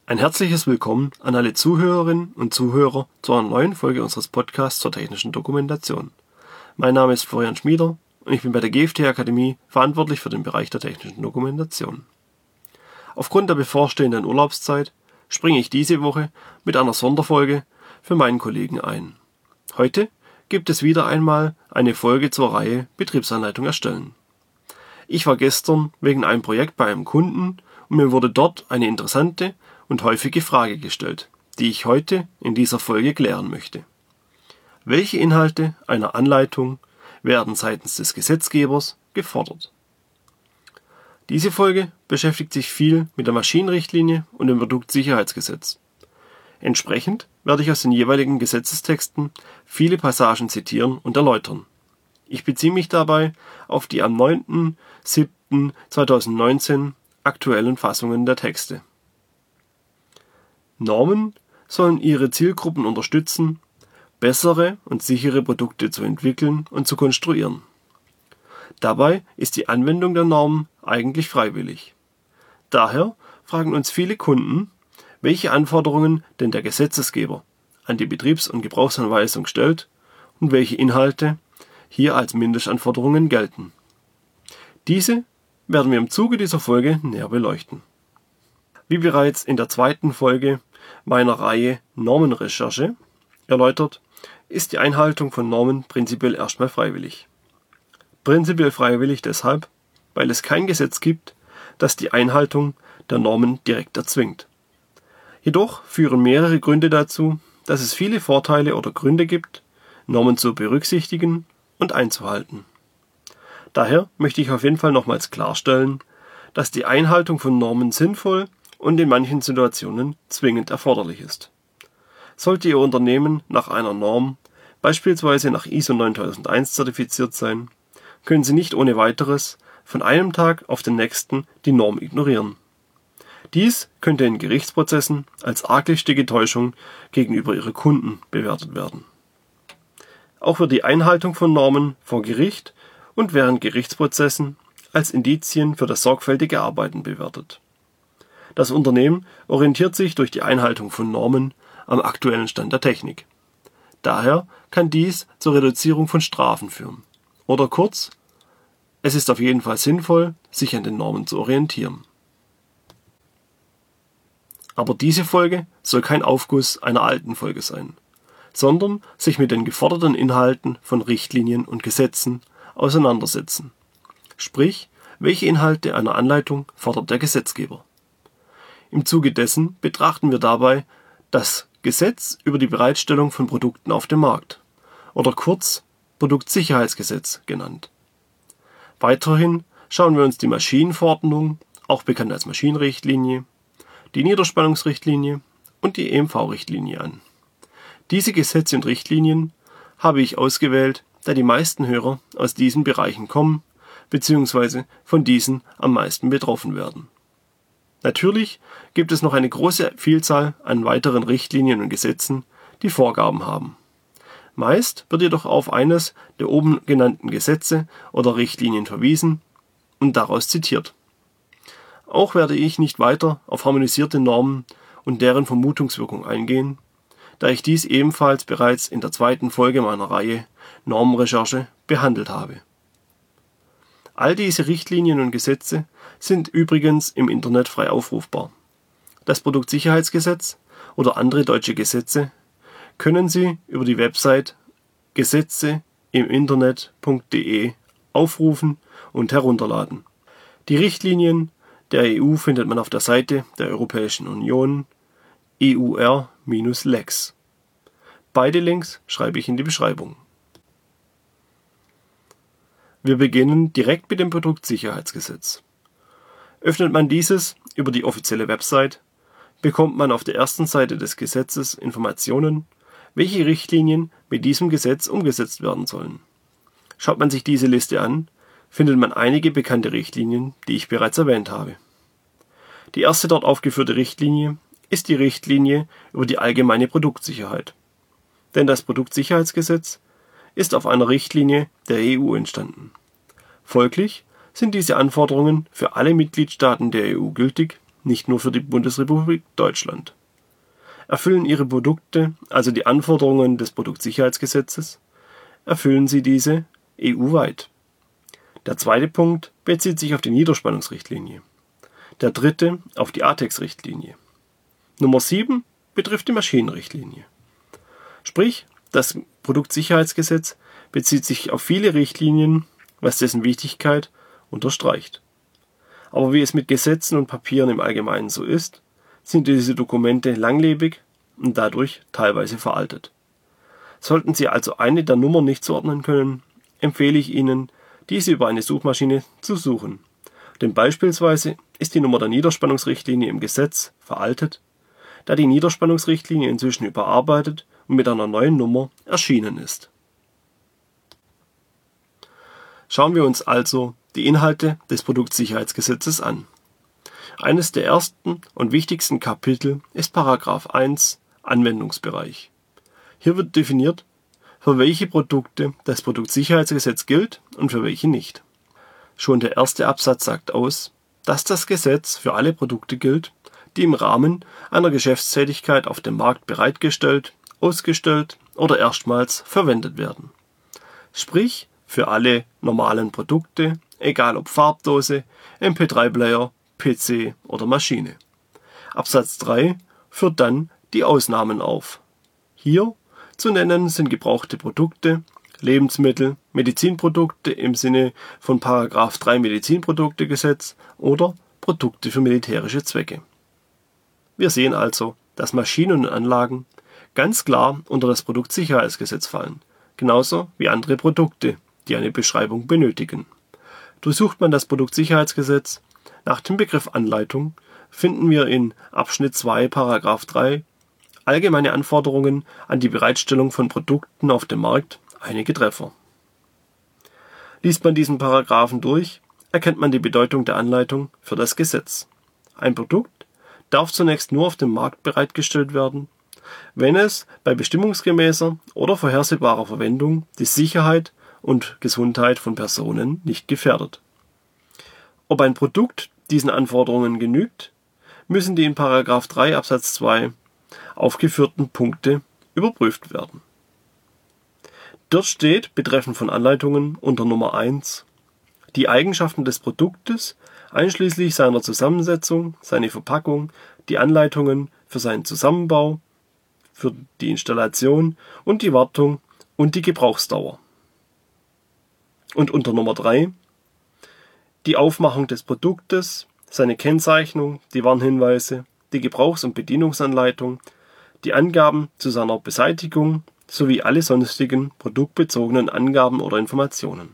Ein herzliches Willkommen an alle Zuhörerinnen und Zuhörer zu einer neuen Folge unseres Podcasts zur technischen Dokumentation. Mein Name ist Florian Schmieder und ich bin bei der GFT Akademie verantwortlich für den Bereich der technischen Dokumentation. Aufgrund der bevorstehenden Urlaubszeit springe ich diese Woche mit einer Sonderfolge für meinen Kollegen ein. Heute gibt es wieder einmal eine Folge zur Reihe Betriebsanleitung erstellen. Ich war gestern wegen einem Projekt bei einem Kunden und mir wurde dort eine interessante und häufige Frage gestellt, die ich heute in dieser Folge klären möchte. Welche Inhalte einer Anleitung werden seitens des Gesetzgebers gefordert? Diese Folge beschäftigt sich viel mit der Maschinenrichtlinie und dem Produktsicherheitsgesetz. Entsprechend werde ich aus den jeweiligen Gesetzestexten viele Passagen zitieren und erläutern. Ich beziehe mich dabei auf die am 9.7.2019 aktuellen Fassungen der Texte. Normen sollen ihre Zielgruppen unterstützen, bessere und sichere Produkte zu entwickeln und zu konstruieren. Dabei ist die Anwendung der Normen eigentlich freiwillig. Daher fragen uns viele Kunden, welche Anforderungen denn der Gesetzgeber an die Betriebs- und Gebrauchsanweisung stellt und welche Inhalte hier als Mindestanforderungen gelten. Diese werden wir im Zuge dieser Folge näher beleuchten. Wie bereits in der zweiten Folge meiner Reihe Normenrecherche erläutert, ist die Einhaltung von Normen prinzipiell erstmal freiwillig. Prinzipiell freiwillig deshalb, weil es kein Gesetz gibt, das die Einhaltung der Normen direkt erzwingt. Jedoch führen mehrere Gründe dazu, dass es viele Vorteile oder Gründe gibt, Normen zu berücksichtigen und einzuhalten. Daher möchte ich auf jeden Fall nochmals klarstellen, dass die Einhaltung von Normen sinnvoll und in manchen Situationen zwingend erforderlich ist. Sollte Ihr Unternehmen nach einer Norm, beispielsweise nach ISO 9001 zertifiziert sein, können Sie nicht ohne weiteres von einem Tag auf den nächsten die Norm ignorieren. Dies könnte in Gerichtsprozessen als arglistige Täuschung gegenüber Ihren Kunden bewertet werden. Auch wird die Einhaltung von Normen vor Gericht und während Gerichtsprozessen als Indizien für das sorgfältige Arbeiten bewertet. Das Unternehmen orientiert sich durch die Einhaltung von Normen am aktuellen Stand der Technik. Daher kann dies zur Reduzierung von Strafen führen. Oder kurz, es ist auf jeden Fall sinnvoll, sich an den Normen zu orientieren. Aber diese Folge soll kein Aufguss einer alten Folge sein, sondern sich mit den geforderten Inhalten von Richtlinien und Gesetzen auseinandersetzen. Sprich, welche Inhalte einer Anleitung fordert der Gesetzgeber? Im Zuge dessen betrachten wir dabei das Gesetz über die Bereitstellung von Produkten auf dem Markt oder kurz Produktsicherheitsgesetz genannt. Weiterhin schauen wir uns die Maschinenverordnung, auch bekannt als Maschinenrichtlinie, die Niederspannungsrichtlinie und die EMV-Richtlinie an. Diese Gesetze und Richtlinien habe ich ausgewählt, da die meisten Hörer aus diesen Bereichen kommen bzw. von diesen am meisten betroffen werden. Natürlich gibt es noch eine große Vielzahl an weiteren Richtlinien und Gesetzen, die Vorgaben haben. Meist wird jedoch auf eines der oben genannten Gesetze oder Richtlinien verwiesen und daraus zitiert. Auch werde ich nicht weiter auf harmonisierte Normen und deren Vermutungswirkung eingehen, da ich dies ebenfalls bereits in der zweiten Folge meiner Reihe Normenrecherche behandelt habe. All diese Richtlinien und Gesetze sind übrigens im Internet frei aufrufbar. Das Produktsicherheitsgesetz oder andere deutsche Gesetze können Sie über die Website gesetzeiminternet.de aufrufen und herunterladen. Die Richtlinien der EU findet man auf der Seite der Europäischen Union EUR-Lex. Beide Links schreibe ich in die Beschreibung. Wir beginnen direkt mit dem Produktsicherheitsgesetz. Öffnet man dieses über die offizielle Website, bekommt man auf der ersten Seite des Gesetzes Informationen, welche Richtlinien mit diesem Gesetz umgesetzt werden sollen. Schaut man sich diese Liste an, findet man einige bekannte Richtlinien, die ich bereits erwähnt habe. Die erste dort aufgeführte Richtlinie ist die Richtlinie über die allgemeine Produktsicherheit. Denn das Produktsicherheitsgesetz ist auf einer Richtlinie der EU entstanden. Folglich sind diese Anforderungen für alle Mitgliedstaaten der EU gültig, nicht nur für die Bundesrepublik Deutschland. Erfüllen Ihre Produkte also die Anforderungen des Produktsicherheitsgesetzes, erfüllen Sie diese EU-weit. Der zweite Punkt bezieht sich auf die Niederspannungsrichtlinie. Der dritte auf die ATEX-Richtlinie. Nummer 7 betrifft die Maschinenrichtlinie. Sprich, das Produktsicherheitsgesetz bezieht sich auf viele Richtlinien, was dessen Wichtigkeit unterstreicht. Aber wie es mit Gesetzen und Papieren im Allgemeinen so ist, sind diese Dokumente langlebig und dadurch teilweise veraltet. Sollten Sie also eine der Nummern nicht zuordnen können, empfehle ich Ihnen, diese über eine Suchmaschine zu suchen. Denn beispielsweise ist die Nummer der Niederspannungsrichtlinie im Gesetz veraltet, da die Niederspannungsrichtlinie inzwischen überarbeitet und mit einer neuen Nummer erschienen ist. Schauen wir uns also die Inhalte des Produktsicherheitsgesetzes an. Eines der ersten und wichtigsten Kapitel ist § 1 Anwendungsbereich. Hier wird definiert, für welche Produkte das Produktsicherheitsgesetz gilt und für welche nicht. Schon der erste Absatz sagt aus, dass das Gesetz für alle Produkte gilt, die im Rahmen einer Geschäftstätigkeit auf dem Markt bereitgestellt, ausgestellt oder erstmals verwendet werden. Sprich, für alle normalen Produkte, egal ob Farbdose, MP3-Player, PC oder Maschine. Absatz 3 führt dann die Ausnahmen auf. Hier zu nennen sind gebrauchte Produkte, Lebensmittel, Medizinprodukte im Sinne von § 3 Medizinproduktegesetz oder Produkte für militärische Zwecke. Wir sehen also, dass Maschinen und Anlagen ganz klar unter das Produktsicherheitsgesetz fallen, genauso wie andere Produkte, die eine Beschreibung benötigen. Durchsucht man das Produktsicherheitsgesetz nach dem Begriff Anleitung, finden wir in Abschnitt 2 § 3 allgemeine Anforderungen an die Bereitstellung von Produkten auf dem Markt einige Treffer. Liest man diesen Paragraphen durch, erkennt man die Bedeutung der Anleitung für das Gesetz. Ein Produkt darf zunächst nur auf dem Markt bereitgestellt werden, wenn es bei bestimmungsgemäßer oder vorhersehbarer Verwendung die Sicherheit und Gesundheit von Personen nicht gefährdet. Ob ein Produkt diesen Anforderungen genügt, müssen die in § 3 Absatz 2 aufgeführten Punkte überprüft werden. Dort steht betreffend von Anleitungen unter Nummer 1 die Eigenschaften des Produktes einschließlich seiner Zusammensetzung, seine Verpackung, die Anleitungen für seinen Zusammenbau, für die Installation und die Wartung und die Gebrauchsdauer. Und unter Nummer 3 die Aufmachung des Produktes, seine Kennzeichnung, die Warnhinweise, die Gebrauchs- und Bedienungsanleitung, die Angaben zu seiner Beseitigung sowie alle sonstigen produktbezogenen Angaben oder Informationen.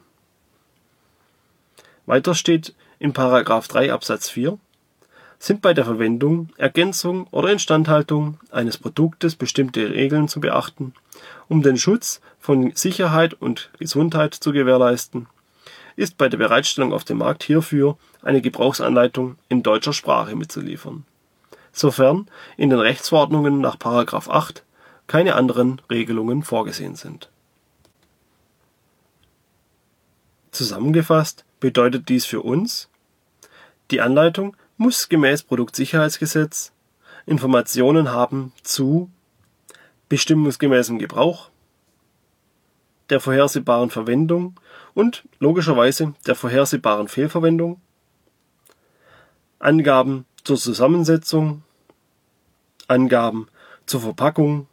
Weiter steht in § 3 Absatz 4, sind bei der Verwendung, Ergänzung oder Instandhaltung eines Produktes bestimmte Regeln zu beachten, um den Schutz von Sicherheit und Gesundheit zu gewährleisten, ist bei der Bereitstellung auf dem Markt hierfür eine Gebrauchsanleitung in deutscher Sprache mitzuliefern, sofern in den Rechtsverordnungen nach § 8 keine anderen Regelungen vorgesehen sind. Zusammengefasst bedeutet dies für uns: Die Anleitung muss gemäß Produktsicherheitsgesetz Informationen haben zu bestimmungsgemäßem Gebrauch, der vorhersehbaren Verwendung und logischerweise der vorhersehbaren Fehlverwendung, Angaben zur Zusammensetzung, Angaben zur Verpackung,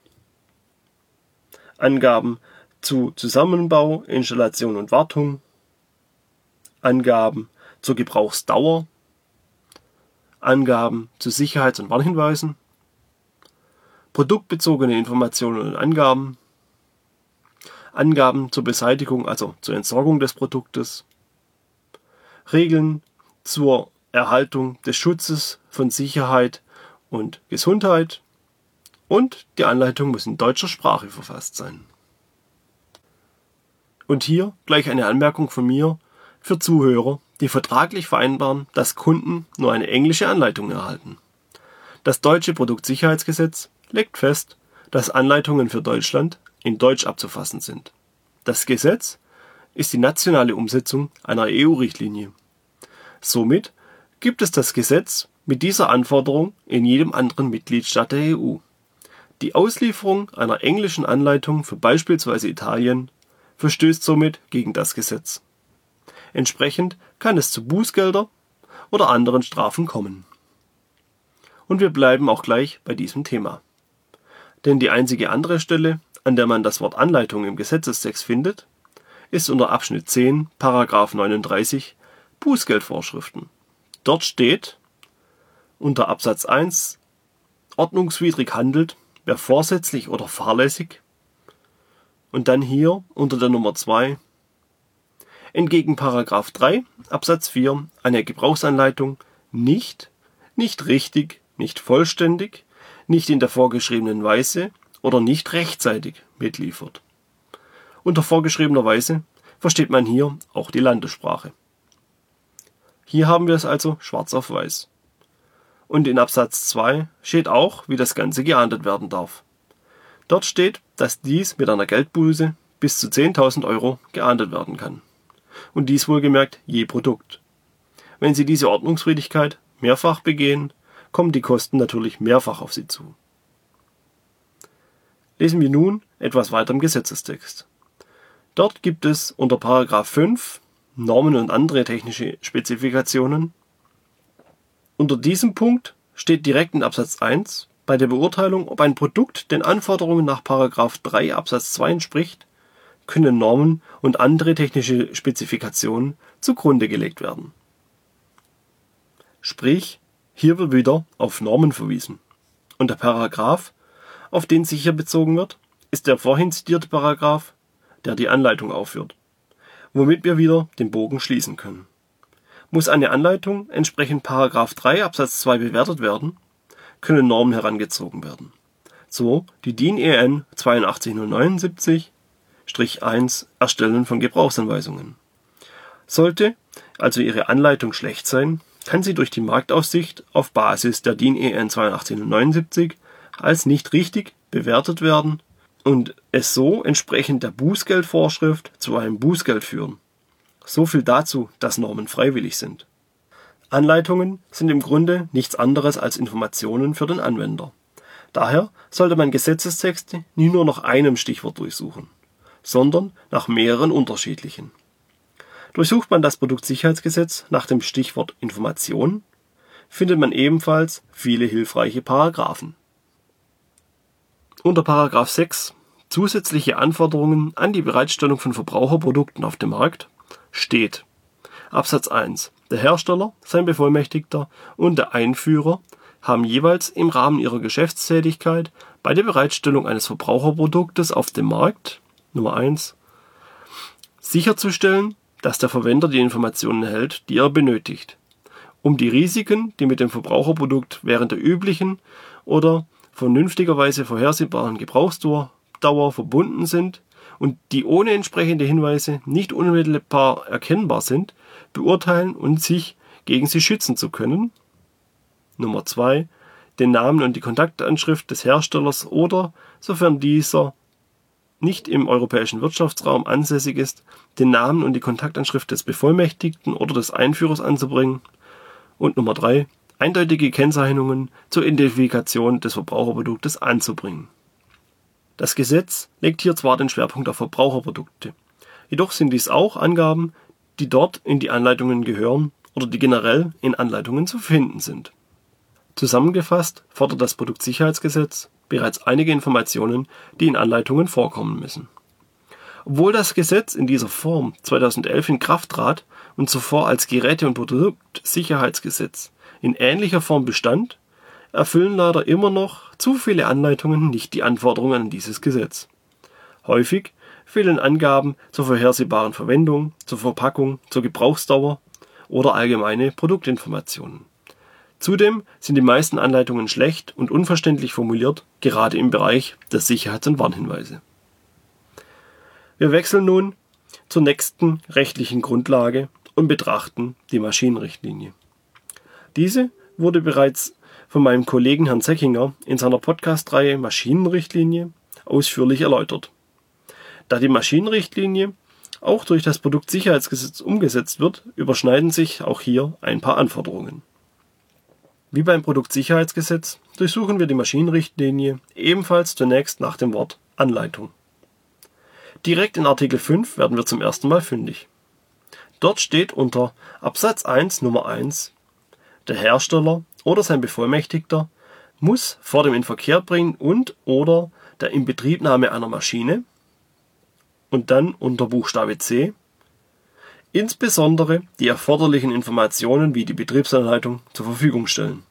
Angaben zu Zusammenbau, Installation und Wartung, Angaben zur Gebrauchsdauer, Angaben zu Sicherheits- und Warnhinweisen, produktbezogene Informationen und Angaben, Angaben zur Beseitigung, also zur Entsorgung des Produktes, Regeln zur Erhaltung des Schutzes von Sicherheit und Gesundheit und die Anleitung muss in deutscher Sprache verfasst sein. Und hier gleich eine Anmerkung von mir für Zuhörer, die vertraglich vereinbaren, dass Kunden nur eine englische Anleitung erhalten. Das deutsche Produktsicherheitsgesetz legt fest, dass Anleitungen für Deutschland in Deutsch abzufassen sind. Das Gesetz ist die nationale Umsetzung einer EU-Richtlinie. Somit gibt es das Gesetz mit dieser Anforderung in jedem anderen Mitgliedstaat der EU. Die Auslieferung einer englischen Anleitung für beispielsweise Italien verstößt somit gegen das Gesetz. Entsprechend kann es zu Bußgeldern oder anderen Strafen kommen. Und wir bleiben auch gleich bei diesem Thema. Denn die einzige andere Stelle, an der man das Wort Anleitung im Gesetzestext findet, ist unter Abschnitt 10, Paragraph 39, Bußgeldvorschriften. Dort steht unter Absatz 1, ordnungswidrig handelt, wer vorsätzlich oder fahrlässig, und dann hier unter der Nummer 2, entgegen Paragraph 3 Absatz 4 eine Gebrauchsanleitung nicht richtig, nicht vollständig, nicht in der vorgeschriebenen Weise oder nicht rechtzeitig mitliefert. Unter vorgeschriebener Weise versteht man hier auch die Landessprache. Hier haben wir es also schwarz auf weiß. Und in Absatz 2 steht auch, wie das Ganze geahndet werden darf. Dort steht, dass dies mit einer Geldbuße bis zu 10.000 Euro geahndet werden kann. Und dies wohlgemerkt je Produkt. Wenn Sie diese Ordnungswidrigkeit mehrfach begehen, kommen die Kosten natürlich mehrfach auf Sie zu. Lesen wir nun etwas weiter im Gesetzestext. Dort gibt es unter Paragraph 5 Normen und andere technische Spezifikationen. Unter diesem Punkt steht direkt in Absatz 1 bei der Beurteilung, ob ein Produkt den Anforderungen nach Paragraph 3 Absatz 2 entspricht, können Normen und andere technische Spezifikationen zugrunde gelegt werden. Sprich, hier wird wieder auf Normen verwiesen. Und der Paragraph, auf den sich hier bezogen wird, ist der vorhin zitierte Paragraph, der die Anleitung aufführt, womit wir wieder den Bogen schließen können. Muss eine Anleitung entsprechend Paragraph 3 Absatz 2 bewertet werden, können Normen herangezogen werden. So die DIN EN 82079-1 Erstellen von Gebrauchsanweisungen. Sollte also Ihre Anleitung schlecht sein, kann sie durch die Marktaufsicht auf Basis der DIN EN 82079 als nicht richtig bewertet werden und es so entsprechend der Bußgeldvorschrift zu einem Bußgeld führen. So viel dazu, dass Normen freiwillig sind. Anleitungen sind im Grunde nichts anderes als Informationen für den Anwender. Daher sollte man Gesetzestexte nie nur nach einem Stichwort durchsuchen, sondern nach mehreren unterschiedlichen. Durchsucht man das Produktsicherheitsgesetz nach dem Stichwort Information, findet man ebenfalls viele hilfreiche Paragraphen. Unter Paragraph 6 Zusätzliche Anforderungen an die Bereitstellung von Verbraucherprodukten auf dem Markt steht Absatz 1. Der Hersteller, sein Bevollmächtigter und der Einführer haben jeweils im Rahmen ihrer Geschäftstätigkeit bei der Bereitstellung eines Verbraucherproduktes auf dem Markt Nummer 1 sicherzustellen, dass der Verwender die Informationen erhält, die er benötigt, um die Risiken, die mit dem Verbraucherprodukt während der üblichen oder vernünftigerweise vorhersehbaren Gebrauchsdauer verbunden sind und die ohne entsprechende Hinweise nicht unmittelbar erkennbar sind, beurteilen und sich gegen sie schützen zu können. Nummer 2. Den Namen und die Kontaktanschrift des Herstellers oder, sofern dieser nicht im europäischen Wirtschaftsraum ansässig ist, den Namen und die Kontaktanschrift des Bevollmächtigten oder des Einführers anzubringen. Und Nummer 3. Eindeutige Kennzeichnungen zur Identifikation des Verbraucherproduktes anzubringen. Das Gesetz legt hier zwar den Schwerpunkt auf Verbraucherprodukte, jedoch sind dies auch Angaben, die dort in die Anleitungen gehören oder die generell in Anleitungen zu finden sind. Zusammengefasst fordert das Produktsicherheitsgesetz bereits einige Informationen, die in Anleitungen vorkommen müssen. Obwohl das Gesetz in dieser Form 2011 in Kraft trat und zuvor als Geräte- und Produktsicherheitsgesetz in ähnlicher Form bestand, erfüllen leider immer noch zu viele Anleitungen nicht die Anforderungen an dieses Gesetz. Häufig fehlen Angaben zur vorhersehbaren Verwendung, zur Verpackung, zur Gebrauchsdauer oder allgemeine Produktinformationen. Zudem sind die meisten Anleitungen schlecht und unverständlich formuliert, gerade im Bereich der Sicherheits- und Warnhinweise. Wir wechseln nun zur nächsten rechtlichen Grundlage und betrachten die Maschinenrichtlinie. Diese wurde bereits von meinem Kollegen Herrn Seckinger in seiner Podcast-Reihe Maschinenrichtlinie ausführlich erläutert. Da die Maschinenrichtlinie auch durch das Produktsicherheitsgesetz umgesetzt wird, überschneiden sich auch hier ein paar Anforderungen. Wie beim Produktsicherheitsgesetz durchsuchen wir die Maschinenrichtlinie ebenfalls zunächst nach dem Wort Anleitung. Direkt in Artikel 5 werden wir zum ersten Mal fündig. Dort steht unter Absatz 1 Nummer 1: Der Hersteller oder sein Bevollmächtigter muss vor dem Inverkehrbringen und/oder der Inbetriebnahme einer Maschine und dann unter Buchstabe C insbesondere die erforderlichen Informationen wie die Betriebsanleitung zur Verfügung stellen.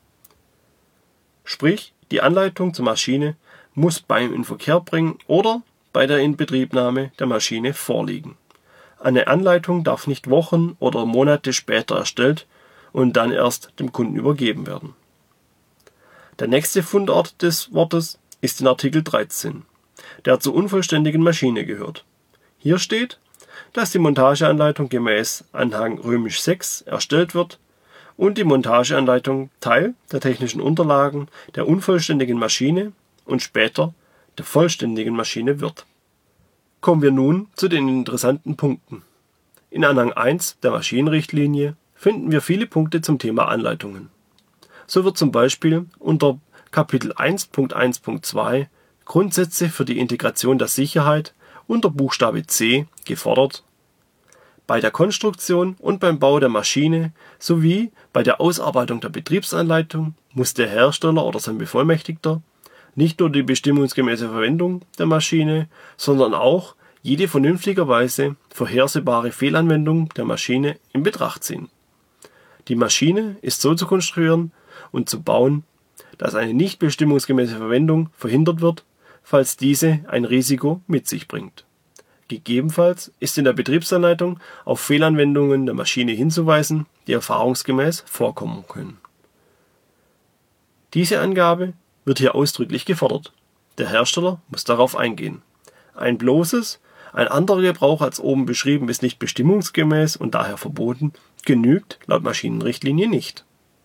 Sprich, die Anleitung zur Maschine muss beim Inverkehrbringen oder bei der Inbetriebnahme der Maschine vorliegen. Eine Anleitung darf nicht Wochen oder Monate später erstellt und dann erst dem Kunden übergeben werden. Der nächste Fundort des Wortes ist in Artikel 13, der zur unvollständigen Maschine gehört. Hier steht, dass die Montageanleitung gemäß Anhang VI erstellt wird und die Montageanleitung Teil der technischen Unterlagen der unvollständigen Maschine und später der vollständigen Maschine wird. Kommen wir nun zu den interessanten Punkten. In Anhang 1 der Maschinenrichtlinie finden wir viele Punkte zum Thema Anleitungen. So wird zum Beispiel unter Kapitel 1.1.2 Grundsätze für die Integration der Sicherheit unter Buchstabe C gefordert: Bei der Konstruktion und beim Bau der Maschine sowie bei der Ausarbeitung der Betriebsanleitung muss der Hersteller oder sein Bevollmächtigter nicht nur die bestimmungsgemäße Verwendung der Maschine, sondern auch jede vernünftigerweise vorhersehbare Fehlanwendung der Maschine in Betracht ziehen. Die Maschine ist so zu konstruieren und zu bauen, dass eine nicht bestimmungsgemäße Verwendung verhindert wird, falls diese ein Risiko mit sich bringt. Gegebenenfalls ist in der Betriebsanleitung auf Fehlanwendungen der Maschine hinzuweisen, die erfahrungsgemäß vorkommen können. Diese Angabe wird hier ausdrücklich gefordert. Der Hersteller muss darauf eingehen. Ein anderer Gebrauch als oben beschrieben ist nicht bestimmungsgemäß und daher verboten, genügt laut Maschinenrichtlinie nicht.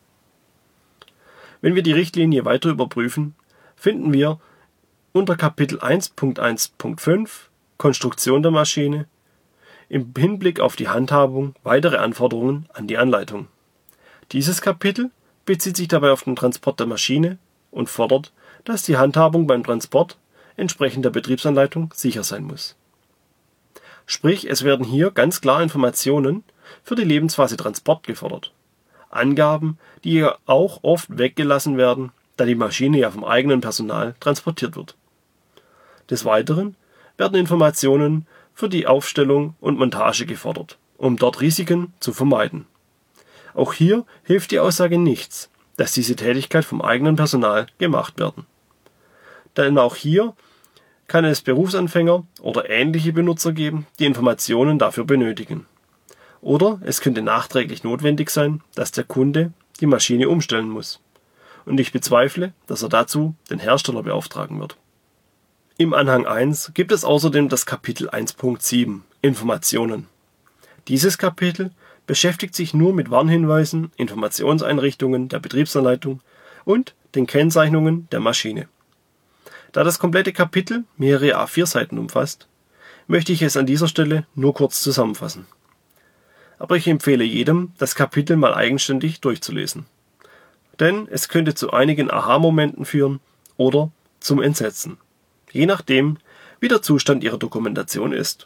Wenn wir die Richtlinie weiter überprüfen, finden wir unter Kapitel 1.1.5 Konstruktion der Maschine im Hinblick auf die Handhabung weitere Anforderungen an die Anleitung. Dieses Kapitel bezieht sich dabei auf den Transport der Maschine und fordert, dass die Handhabung beim Transport entsprechend der Betriebsanleitung sicher sein muss. Sprich, es werden hier ganz klar Informationen für die Lebensphase Transport gefordert. Angaben, die ja auch oft weggelassen werden, da die Maschine ja vom eigenen Personal transportiert wird. Des Weiteren werden Informationen für die Aufstellung und Montage gefordert, um dort Risiken zu vermeiden. Auch hier hilft die Aussage nichts, dass diese Tätigkeit vom eigenen Personal gemacht werden. Denn auch hier kann es Berufsanfänger oder ähnliche Benutzer geben, die Informationen dafür benötigen. Oder es könnte nachträglich notwendig sein, dass der Kunde die Maschine umstellen muss. Und ich bezweifle, dass er dazu den Hersteller beauftragen wird. Im Anhang 1 gibt es außerdem das Kapitel 1.7 Informationen. Dieses Kapitel beschäftigt sich nur mit Warnhinweisen, Informationseinrichtungen der Betriebsanleitung und den Kennzeichnungen der Maschine. Da das komplette Kapitel mehrere A4-Seiten umfasst, möchte ich es an dieser Stelle nur kurz zusammenfassen. Aber ich empfehle jedem, das Kapitel mal eigenständig durchzulesen. Denn es könnte zu einigen Aha-Momenten führen oder zum Entsetzen, je nachdem, wie der Zustand Ihrer Dokumentation ist.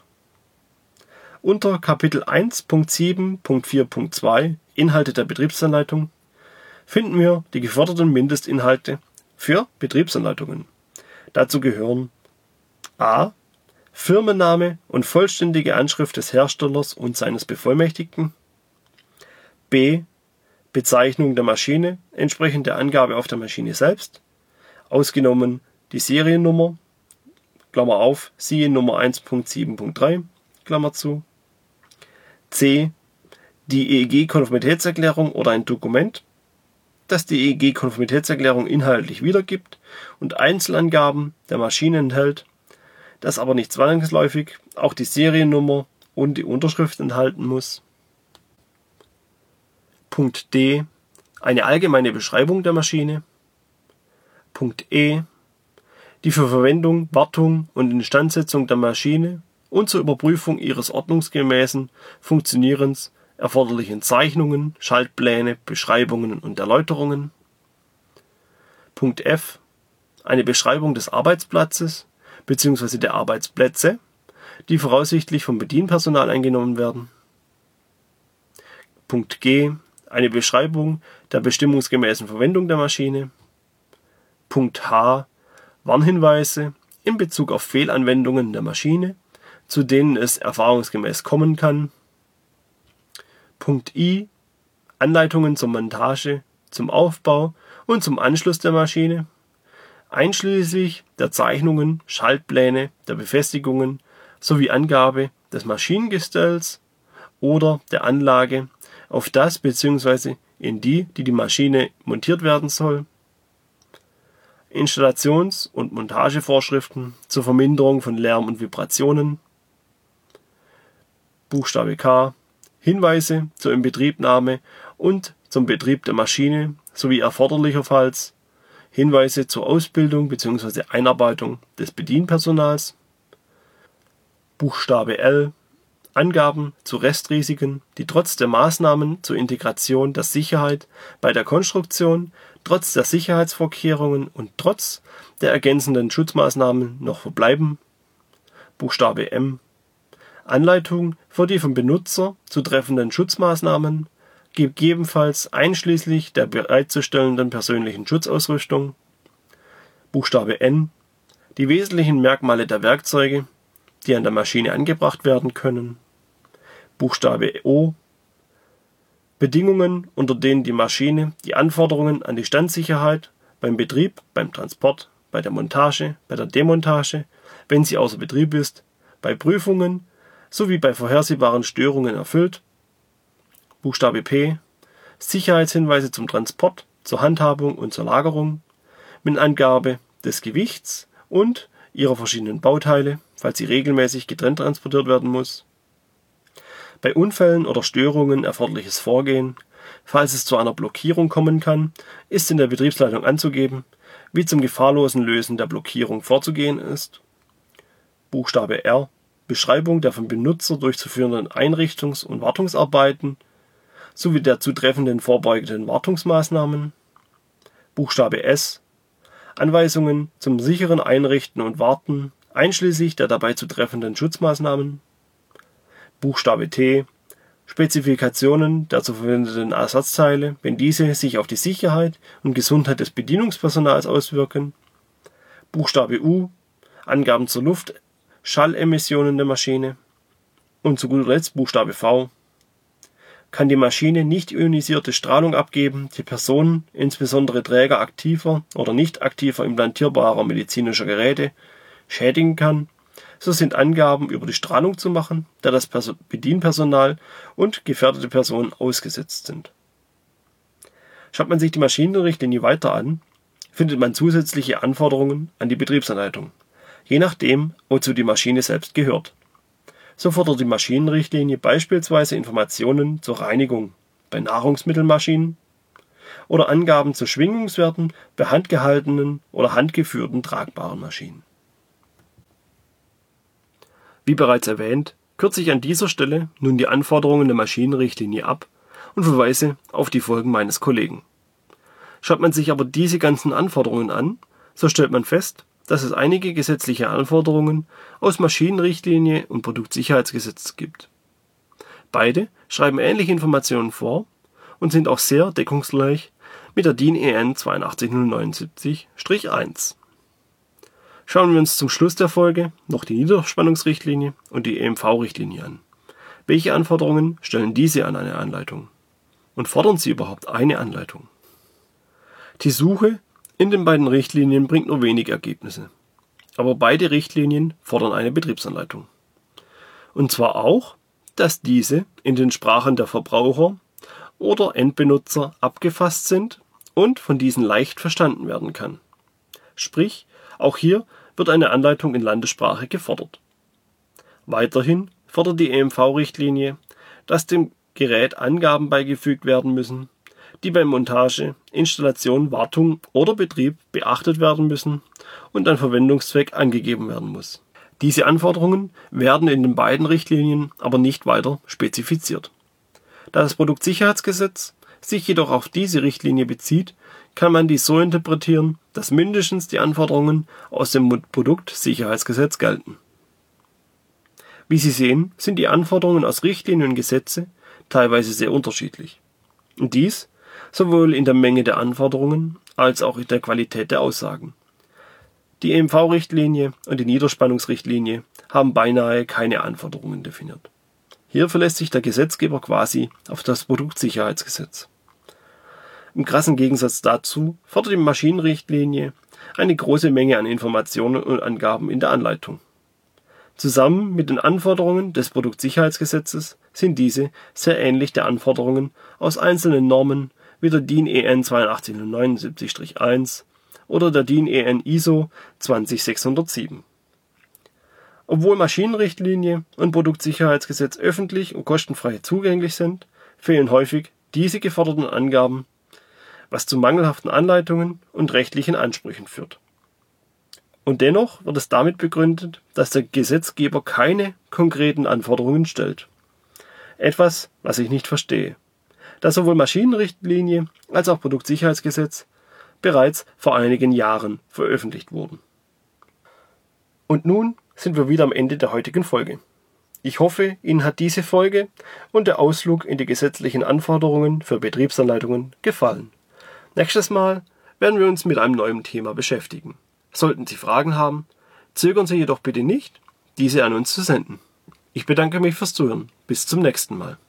Unter Kapitel 1.7.4.2 Inhalte der Betriebsanleitung finden wir die geforderten Mindestinhalte für Betriebsanleitungen. Dazu gehören a. Firmenname und vollständige Anschrift des Herstellers und seines Bevollmächtigten, b. Bezeichnung der Maschine entsprechend der Angabe auf der Maschine selbst, ausgenommen die Seriennummer, Klammer auf, siehe Nummer 1.7.3, Klammer zu, c. Die EEG-Konformitätserklärung oder ein Dokument, das die EEG-Konformitätserklärung inhaltlich wiedergibt und Einzelangaben der Maschine enthält, das aber nicht zwangsläufig auch die Seriennummer und die Unterschrift enthalten muss. Punkt D. Eine allgemeine Beschreibung der Maschine. Punkt E. Die für Verwendung, Wartung und Instandsetzung der Maschine und zur Überprüfung ihres ordnungsgemäßen Funktionierens erforderlichen Zeichnungen, Schaltpläne, Beschreibungen und Erläuterungen. Punkt F. Eine Beschreibung des Arbeitsplatzes bzw. der Arbeitsplätze, die voraussichtlich vom Bedienpersonal eingenommen werden. Punkt G. Eine Beschreibung der bestimmungsgemäßen Verwendung der Maschine. Punkt H. Warnhinweise in Bezug auf Fehlanwendungen der Maschine, zu denen es erfahrungsgemäß kommen kann. Punkt I. Anleitungen zur Montage, zum Aufbau und zum Anschluss der Maschine, einschließlich der Zeichnungen, Schaltpläne, der Befestigungen sowie Angabe des Maschinengestells oder der Anlage, auf das bzw. in die Maschine montiert werden soll. Installations- und Montagevorschriften zur Verminderung von Lärm und Vibrationen. Buchstabe K. Hinweise zur Inbetriebnahme und zum Betrieb der Maschine sowie erforderlicherfalls Hinweise zur Ausbildung bzw. Einarbeitung des Bedienpersonals. Buchstabe L. Angaben zu Restrisiken, die trotz der Maßnahmen zur Integration der Sicherheit bei der Konstruktion, trotz der Sicherheitsvorkehrungen und trotz der ergänzenden Schutzmaßnahmen noch verbleiben. Buchstabe M. Anleitung für die vom Benutzer zu treffenden Schutzmaßnahmen, gegebenenfalls einschließlich der bereitzustellenden persönlichen Schutzausrüstung. Buchstabe N. Die wesentlichen Merkmale der Werkzeuge, die an der Maschine angebracht werden können. Buchstabe O. Bedingungen, unter denen die Maschine die Anforderungen an die Standsicherheit beim Betrieb, beim Transport, bei der Montage, bei der Demontage, wenn sie außer Betrieb ist, bei Prüfungen sowie bei vorhersehbaren Störungen erfüllt. Buchstabe P. Sicherheitshinweise zum Transport, zur Handhabung und zur Lagerung mit Angabe des Gewichts und ihrer verschiedenen Bauteile, falls sie regelmäßig getrennt transportiert werden muss. Bei Unfällen oder Störungen erforderliches Vorgehen. Falls es zu einer Blockierung kommen kann, ist in der Betriebsleitung anzugeben, wie zum gefahrlosen Lösen der Blockierung vorzugehen ist. Buchstabe R. Beschreibung der vom Benutzer durchzuführenden Einrichtungs- und Wartungsarbeiten sowie der zutreffenden vorbeugenden Wartungsmaßnahmen. Buchstabe S. Anweisungen zum sicheren Einrichten und Warten, einschließlich der dabei zu treffenden Schutzmaßnahmen. Buchstabe T. Spezifikationen der zu verwendenden Ersatzteile, wenn diese sich auf die Sicherheit und Gesundheit des Bedienungspersonals auswirken. Buchstabe U. Angaben zur Luft-Schallemissionen der Maschine. Und zu guter Letzt Buchstabe V. Kann die Maschine nicht ionisierte Strahlung abgeben, die Personen, insbesondere Träger aktiver oder nicht aktiver implantierbarer medizinischer Geräte, schädigen kann, so sind Angaben über die Strahlung zu machen, der das Bedienpersonal und gefährdete Personen ausgesetzt sind. Schaut man sich die Maschinenrichtlinie weiter an, findet man zusätzliche Anforderungen an die Betriebsanleitung, je nachdem, wozu die Maschine selbst gehört. So fordert die Maschinenrichtlinie beispielsweise Informationen zur Reinigung bei Nahrungsmittelmaschinen oder Angaben zu Schwingungswerten bei handgehaltenen oder handgeführten tragbaren Maschinen. Wie bereits erwähnt, kürze ich an dieser Stelle nun die Anforderungen der Maschinenrichtlinie ab und verweise auf die Folgen meines Kollegen. Schaut man sich aber diese ganzen Anforderungen an, so stellt man fest, dass es einige gesetzliche Anforderungen aus Maschinenrichtlinie und Produktsicherheitsgesetz gibt. Beide schreiben ähnliche Informationen vor und sind auch sehr deckungsgleich mit der DIN EN 82079-1. Schauen wir uns zum Schluss der Folge noch die Niederspannungsrichtlinie und die EMV-Richtlinie an. Welche Anforderungen stellen diese an eine Anleitung? Und fordern sie überhaupt eine Anleitung? Die Suche in den beiden Richtlinien bringt nur wenig Ergebnisse. Aber beide Richtlinien fordern eine Betriebsanleitung. Und zwar auch, dass diese in den Sprachen der Verbraucher oder Endbenutzer abgefasst sind und von diesen leicht verstanden werden kann. Sprich, auch hier wird eine Anleitung in Landessprache gefordert. Weiterhin fordert die EMV-Richtlinie, dass dem Gerät Angaben beigefügt werden müssen, die bei Montage, Installation, Wartung oder Betrieb beachtet werden müssen und ein Verwendungszweck angegeben werden muss. Diese Anforderungen werden in den beiden Richtlinien aber nicht weiter spezifiziert. Da das Produktsicherheitsgesetz sich jedoch auf diese Richtlinie bezieht, kann man dies so interpretieren, dass mindestens die Anforderungen aus dem Produktsicherheitsgesetz gelten. Wie Sie sehen, sind die Anforderungen aus Richtlinien und Gesetze teilweise sehr unterschiedlich. Und dies sowohl in der Menge der Anforderungen als auch in der Qualität der Aussagen. Die EMV-Richtlinie und die Niederspannungsrichtlinie haben beinahe keine Anforderungen definiert. Hier verlässt sich der Gesetzgeber quasi auf das Produktsicherheitsgesetz. Im krassen Gegensatz dazu fordert die Maschinenrichtlinie eine große Menge an Informationen und Angaben in der Anleitung. Zusammen mit den Anforderungen des Produktsicherheitsgesetzes sind diese sehr ähnlich der Anforderungen aus einzelnen Normen wie der DIN EN 82079-1 oder der DIN EN ISO 20607. Obwohl Maschinenrichtlinie und Produktsicherheitsgesetz öffentlich und kostenfrei zugänglich sind, fehlen häufig diese geforderten Angaben, was zu mangelhaften Anleitungen und rechtlichen Ansprüchen führt. Und dennoch wird es damit begründet, dass der Gesetzgeber keine konkreten Anforderungen stellt. Etwas, was ich nicht verstehe, da sowohl Maschinenrichtlinie als auch Produktsicherheitsgesetz bereits vor einigen Jahren veröffentlicht wurden. Und nun sind wir wieder am Ende der heutigen Folge. Ich hoffe, Ihnen hat diese Folge und der Ausflug in die gesetzlichen Anforderungen für Betriebsanleitungen gefallen. Nächstes Mal werden wir uns mit einem neuen Thema beschäftigen. Sollten Sie Fragen haben, zögern Sie jedoch bitte nicht, diese an uns zu senden. Ich bedanke mich fürs Zuhören. Bis zum nächsten Mal.